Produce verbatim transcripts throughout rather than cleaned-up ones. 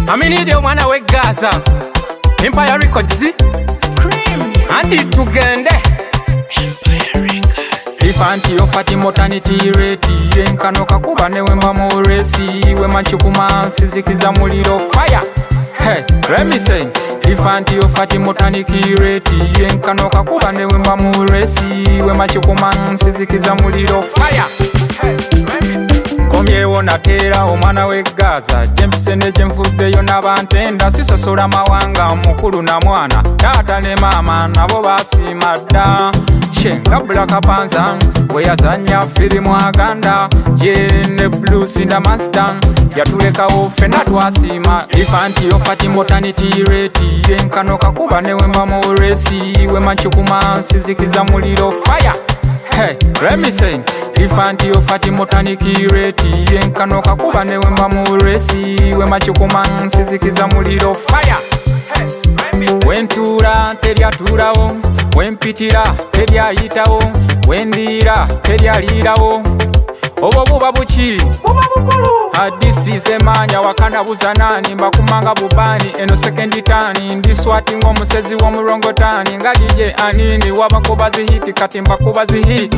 Aminide omwana we Gaza Empire Records Anti tugende Empire Records Ifanti ofati motaniti reti Yenkano kakuba newe mbamu resi We manchukuma sizikiza muliro fire Hey, let me say Ifanti ofati motaniki reti Yenkano kakuba newe mbamu resi We manchukuma sizikiza muliro fire Hey, let me say Komyewo natera omwana we Gaza Jempisene jemfuddeyo n'abantenda sisosola mawanga mukulu na mwana Tata ne mama nabo basiima dda Shenga Black Panther we yazanya firimu aganda Ye ne blues in the master Yatulekawo fena twasiima Ifanti ofati motaniti reti Yenkano kakuba newe mbamu resi We manchukuma sizikiza muliro fire Hey, let me say Ifanti ofati motaniki reti Yenkano kakuba newe mbamu resi We machukuma sizikiza muliro fire Hey, let me say Wentura terya turawo Wempitira terya yitawo Wendira terya lirawo Obo buba buchi Hadisi zemanya wakana buzanani Mbakumanga bubani eno sekendi tani Ndiswati ngo musezi wo murongo tani Ngadije anini wabakuba zihiti kati mbakuba zihiti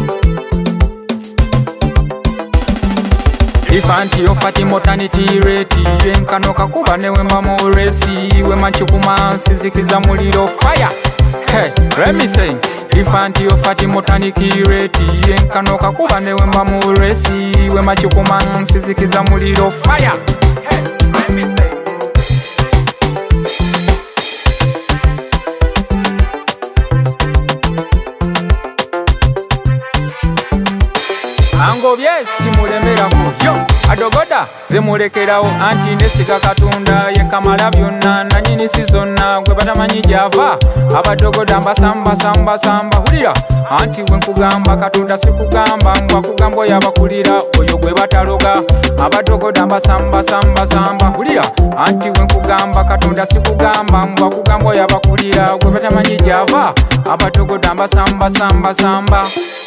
Ifanti ofati motaniti reti Yenkano kakuba newe mbamu resi We manchukuma sizikiza muliro fire Hey, let me say Ifanti ofati motaniki reti Yenkano kakuba newe mbamu resi We machukuma sizikiza muliro fire Hey, let me say Ango byesi mulemerako yo adogoda zemulekerawo anti nesiga katonda yekamala byonna nanyini sizonna gwe batamanyi java abadogoda mbasamba samba samba hulira anti wenkugamba katonda sikugamba ngwa kugambo yabakulira oyo gwe bataloga abadogoda mbasamba samba samba hulira anti wenkugamba katonda sikugamba ngwa kugambo yabakulira gwe batamanyi java abadogoda mbasamba samba samba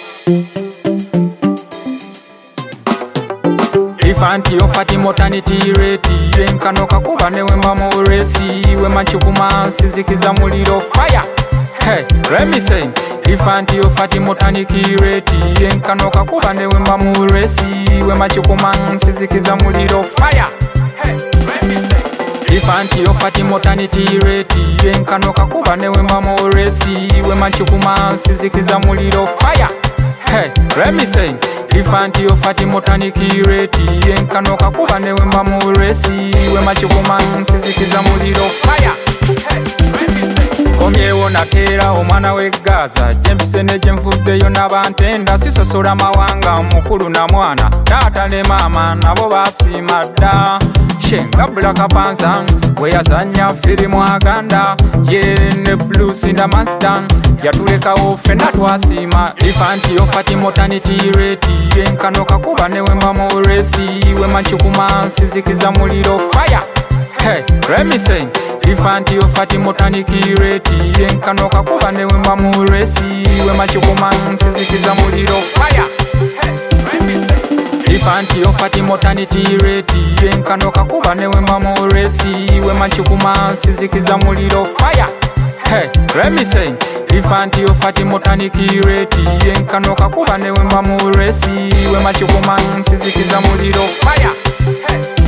Ifanti ofati motaniti reti Yenkano kakuba newe mbamu resi We manchukuma sizikiza muliro fire Hey, let me say Ifanti ofati motaniki reti Yenkano kakuba newe mbamu resi We manchukuma sizikiza muliro fire Hey, let me say Ifanti ofati motaniti reti Yenkano kakuba newe mbamu resi We manchukuma sizikiza muliro fire Hey, let me say Ifanti ofati motaniki reti Yenkano kakuba newe mbamu resi We machukuma sizikiza muliro fire Hey, let me say Komyewo natera omwana we Gaza Jempisene jemfuddeyo n'abantenda sisosola mawanga mukulu na mwana Tata ne mama nabo basiima dda Shenga Black Panther we yazanya firimu aganda Ye ne blues in the master Yatulekawo fena twasiima Ifanti ofati motaniti reti Yenkano kakuba newe mbamu resi We manchukuma sizikiza muliro fire Hey, let me say Ifanti ofati motaniki reti Yenkano kakuba newe mbamu resi We manchukuma sizikiza muliro fire Hey, let me say Ifanti ofati motaniti reti Yenkano kakuba newe mbamu resi We manchukuma sizikiza muliro fire Hey, let me say Ifanti ofati motaniki reti Yenkano kakuba newe mbamu resi We machukuma sizikiza muliro fire Hey